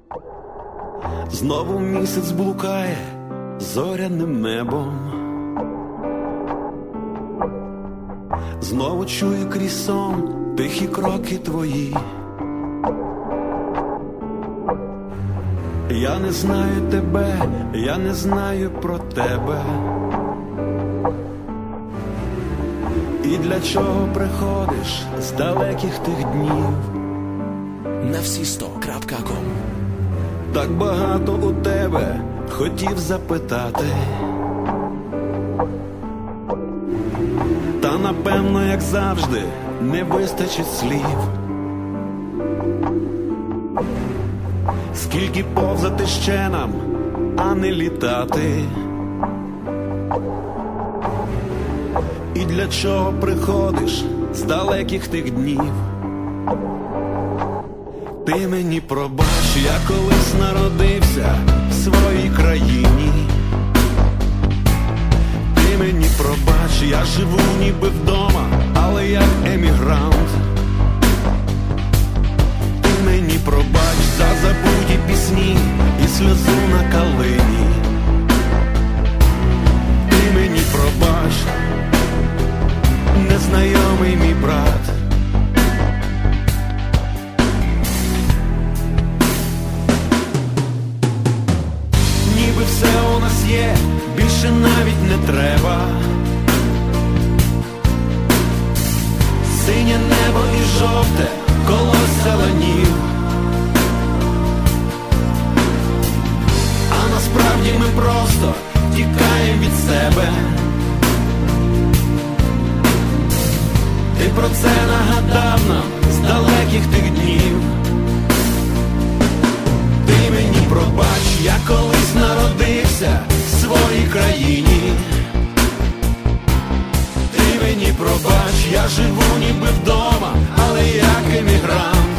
Знову місяць блукає зоряним небом. Знову чую крізь сон тихі кроки твої. Я не знаю тебе, я не знаю про тебе. І для чого приходиш з далеких тих днів? На всі100.com. Так багато у тебе хотів запитати. Та напевно, як завжди, не вистачить слів. Скільки повзати ще нам, а не літати? І для чого приходиш з далеких тих днів? Ти мені пробач, я колись народився в своїй країні. Ти мені пробач, я живу ніби вдома, але як емігрант. Ти мені пробач за забуті пісні і сльозу на калині. Ти мені пробач, незнайомий мій брат. Ніби все у нас є, більше навіть не треба. Синє небо і жовте колося ланів. А насправді ми просто тікаємо від себе. Ти про це нагадав нам з далеких тих днів. Ти мені пробач, я колись народився в своїй країні. Ти мені пробач, я живу ніби вдома, але як емігрант.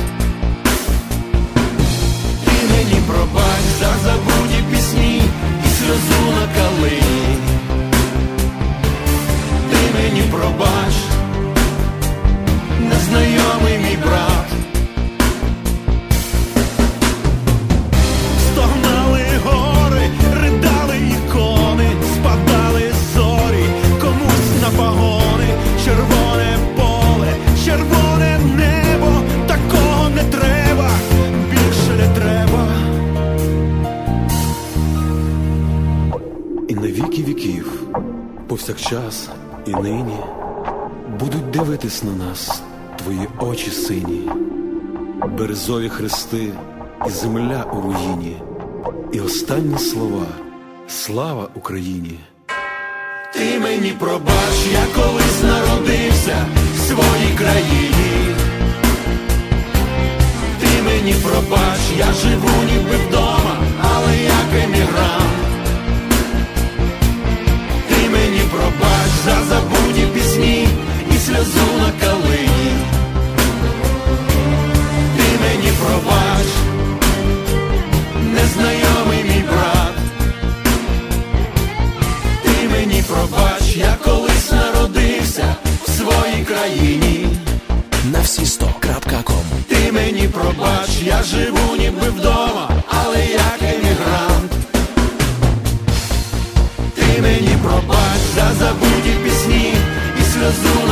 Ти мені пробач за забуті пісні і сльозу на калині. Ти мені пробач, незнайомий мій брат. Стогнали гори, ридали ікони, спадали зорі комусь на пагони. Червоне поле, червоне небо, такого не треба, більше не треба. І на віки віків, повсякчас і нині будуть дивитись на нас твої очі сині, березові хрести і земля у руїні, і останні слова «Слава Україні». Ти мені пробач, я колись народився в своїй країні. Ти мені пробач, я живу ніби вдома, але як емігрант. Ти мені пробач за забуті пісні і сльозу на калині. Ти мені пробач, незнайомий мій брат. Ти мені пробач, я колись народився в своїй країні. На всі100.com. Ти мені пробач, я живу ніби вдома, але як емігрант. Ти мені пробач за забуті пісні і сльозу